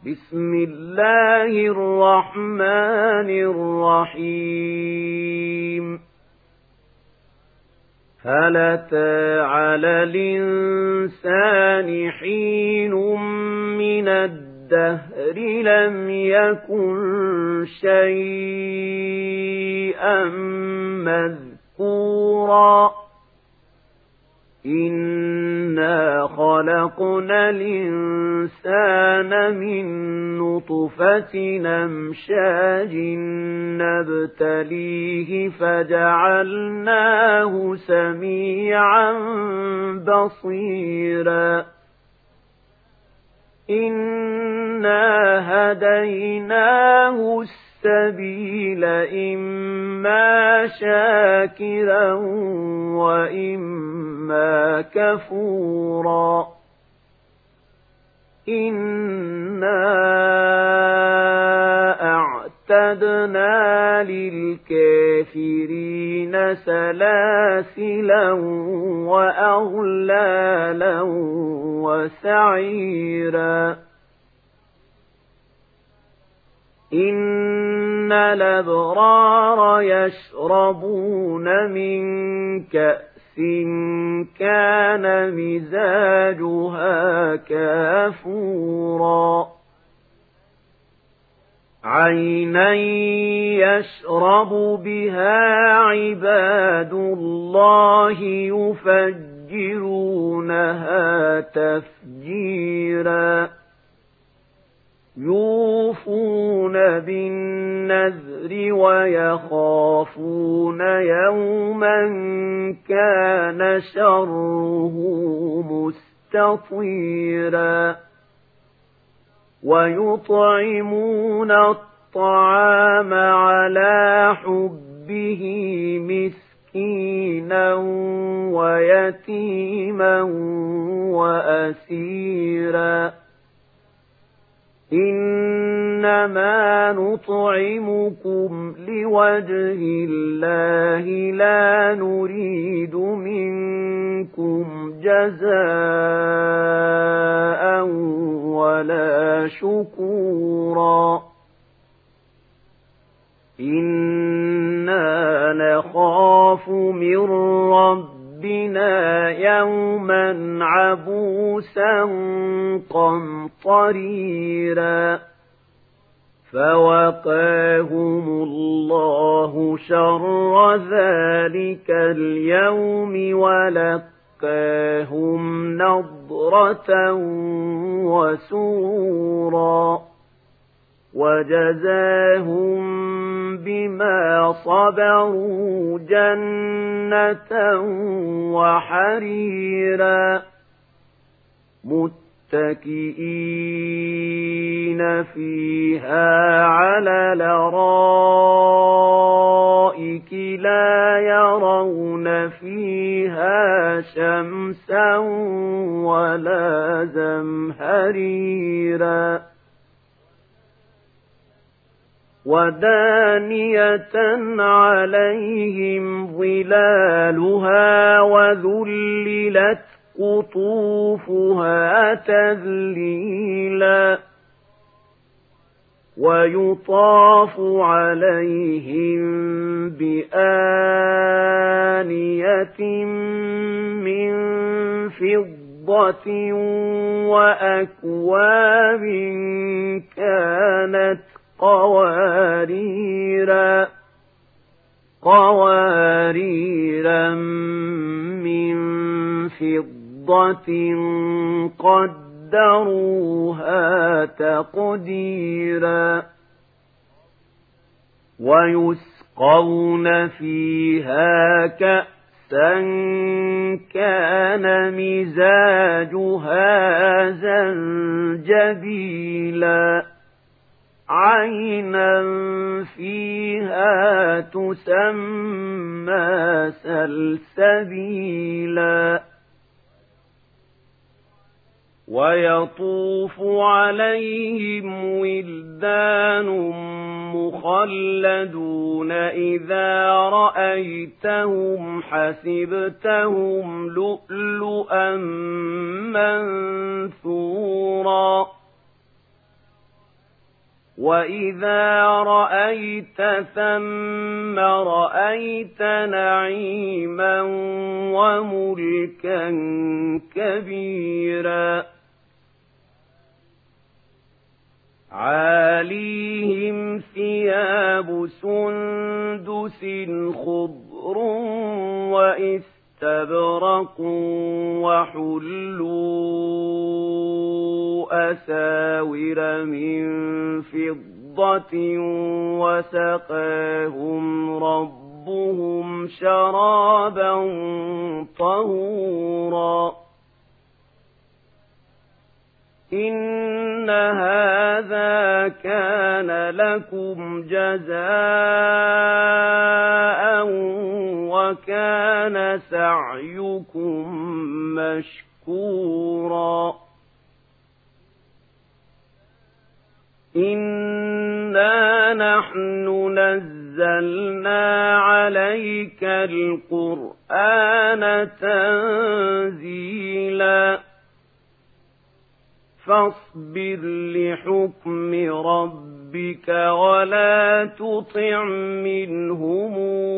بسم الله الرحمن الرحيم هل أتى على الإنسان حين من الدهر لم يكن شيئا مذكورا إنا خلقنا الإنسان من نطفة أمشاج نبتليه فجعلناه سميعا بصيرا إنا هديناه السبيل إما شاكرا وإما كفورا إنا أعتدنا للكافرين سلاسلا وأغلالا وسعيرا إن الأبرار يشربون من كأس كان مزاجها كافورا عينا يشرب بها عباد الله يفجرونها تفجيرا يوفون بالنذر ويخافون يوما كان شره مستطيرا ويطعمون الطعام على حبه مسكينا ويتيما وأسيرا إنما نطعمكم لوجه الله لا نريد منكم جزاء ولا شكورا إنا نخاف من ربنا يوما عبوسا قمطريرا فوقاهم الله شر ذلك اليوم ولقاهم نضرة وسرورا وجزاهم بما صبروا جنة وحريرا متكئين فيها على الأرائك لا يرون فيها شمسا ولا زمهريرا ودانية عليهم ظلالها وذللت قطوفها تذليلا ويطاف عليهم بآنية من فضة وأكواب كانت قواريرا من فضة قدروها تقديرا ويسقون فيها كأسا كان مزاجها زنجبيلا عينا فيها تسمى سلسبيلا ويطوف عليهم ولدان مخلدون إذا رأيتهم حسبتهم لؤلؤا منثورا وَإِذَا رَأَيْتَ ثَمَّ رَأَيْتَ نَعِيمًا وَمُلْكًا كَبِيرًا عَالِيهِمْ ثِيَابُ سُندُسٍ خُضْرٌ وَإِسْتَبْرَقٌ وَحُلُّوا أَسَاوِرَ مِن فِضَّةٍ وَسَقَاهُمْ رَبُّهُمْ شَرَابًا طَهُورًا إِنَّ هَذَا كَانَ لَكُمْ جَزَاءً وَكَانَ سَعْيُكُمْ مَشْكُورًا إِنَّا نَحْنُ نَزَّلْنَا عَلَيْكَ الْقُرْآنَ تَنزِيلًا فاصبر لحكم ربك ولا تطع منهم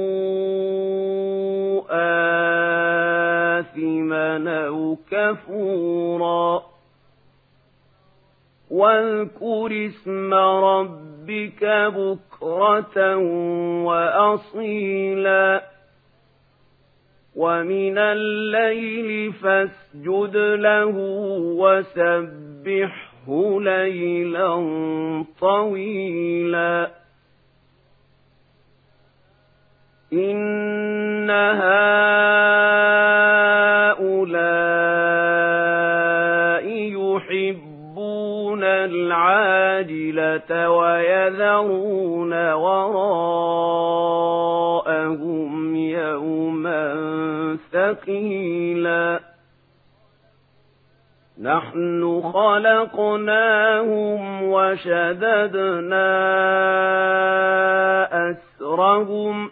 آثما أو كفورا واذكر اسم ربك بكرة وأصيلا ومن الليل فاسجد له وسبحه ليلا طويلا إن هؤلاء يحبون العاجلة ويذرون وراءهم يوما ثقيلا نحن خلقناهم وشددنا أسرهم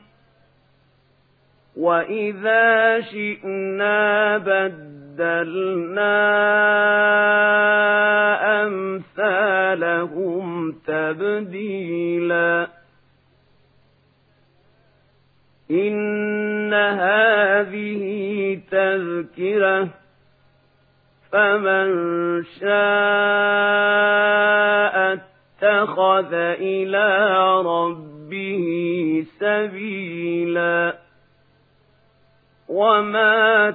وإذا شئنا بدلنا أمثالهم تبديلا إن هذه تذكرة فمن شاء اتخذ إلى ربه سبيلا وما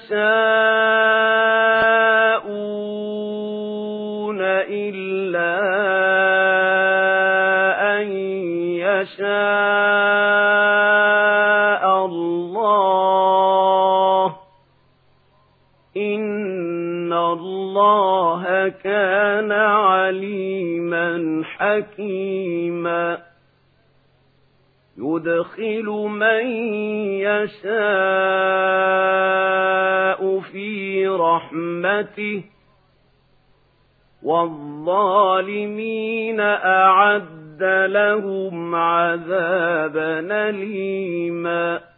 تشاءون إلا أن يشاء الله إن الله كان عليما حكيما يدخل من يشاء في رحمته والظالمين أعد لهم عذابا أليما